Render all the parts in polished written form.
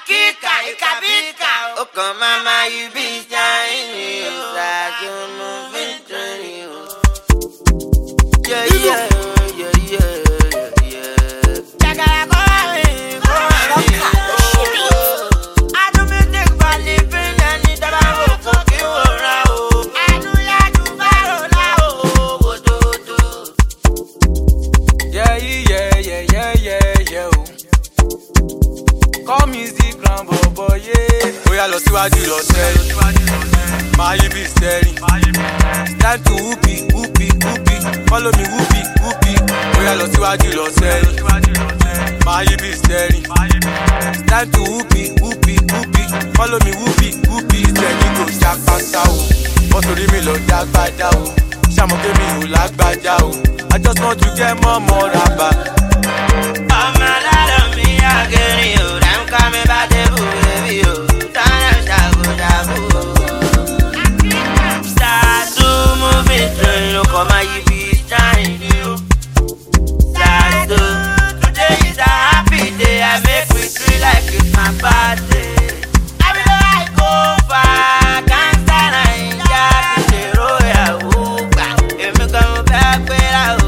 Akika, Ikabika. Oh, come mama, you be shining. Like you moving through you. Yeah, yeah, yeah, yeah, yeah. I don't make for living and it about fucking around. I know you borrow now. Yeah, yeah, yeah, yeah, yeah, yeah. Call music grand boy, yeah. Oya lọ síwájú lọ sẹ́yìn. My be steady. Time to whoopee, whoopee, whoopee. Follow me whoopee, whoopee. Oya lọ síwájú lọ sẹ́yìn. My be steady. Time to whoopee, whoopee, whoopee. Follow me whoopee, whoopee. Steady go ṣàpàtà o. Wọ́n torí mi lọ dágbájá o. Ṣàmọ̀ pé mi ò lágbájá o. I just want to get more rapper. I'm not out of me, I'm getting you. I'm coming back to baby, you. Start to move it, you come and you be shining. Start to, today is a happy day. I make me feel like it's my birthday. I mean, I go far, can't stand in the royal hookah. If you come back, where I go.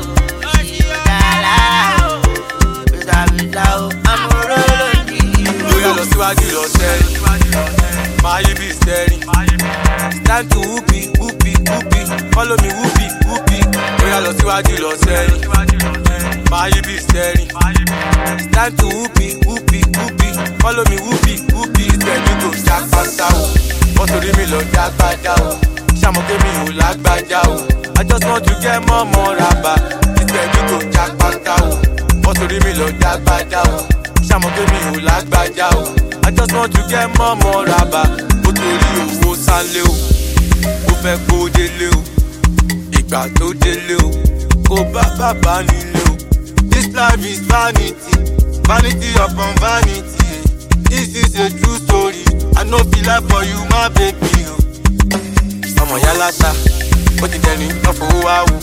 Síwájú lọ sẹ́yìn. My be steady. Time to whoopee, whoopee, whoopee. Follow me whoopee, whoopee. Oya lọ síwájú lọ sẹ́yìn. My be steady. Time to whoopee, whoopee, whoopee. Follow me whoopee, whoopee. Steady go ṣàpàtà o. Wọ́n torí mi lọ dágbájá o. Ṣàmọ̀ pé mi ò lágbájá o. I just want to get more rapper. Steady go ṣàpàtà o. Wọ́n torí mi lọ dágbájá o. Ṣàmọ̀ pé mi ò lágbájá o. I just want to get more rapper. Ó torí owó sálé o. Ó fẹ́ kó délé o. Ìgbà tó délé o. Kó bá bàbá nílé o. This life is vanity. Vanity upon vanity. This is a true story. I no feel like for you my baby o. Ọmọ yálà ta. Ó ti dẹni lọ fowó wá wò.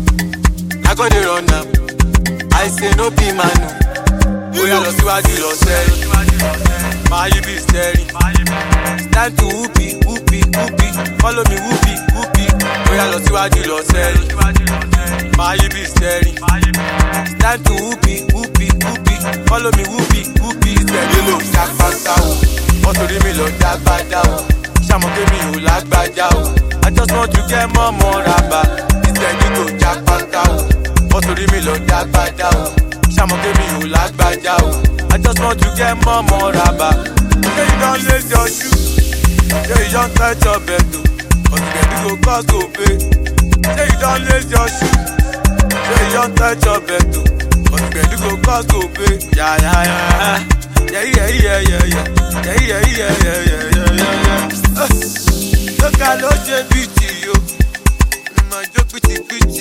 I go dey run am. I say no be man o. Oya lọ síwájú lọ sẹ́yìn. My be steady. Time to whoopee, whoopee, whoopee. Follow me whoopee, whoopee. Oya lọ síwájú lọ sẹ́yìn. My be steady. Time to whoopee, whoopee, whoopee. Follow me whoopee, whoopee. Steady ló ṣàpàtà o. Wọ́n torí mi lọ dágbájá o. Ṣàmọ̀ pé mi ò lágbájá o. I just want to get more rapper. Steady go ṣàpàtà o. Wọ́n torí mi lọ dágbájá o. Ṣàmọ̀ pé mi ò lágbájá o. I just want to get more rapper. Say you don't lace your shoe. Say you don't touch your bed o. Cause you get go cost go pay. Say you don't lace your shoe. Say you don't touch your bed o. Cause you get go cost go pay. Yeah, yeah, yeah. Yeah, yeah, yeah, yeah, yeah. Yeah, yeah, yeah, yeah, yeah, yeah, yeah. Look at lo ṣe bìtì yo. Mo jó pìtìpìtì.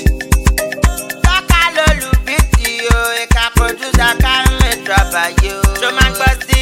Producer, can't make trouble, you. So man,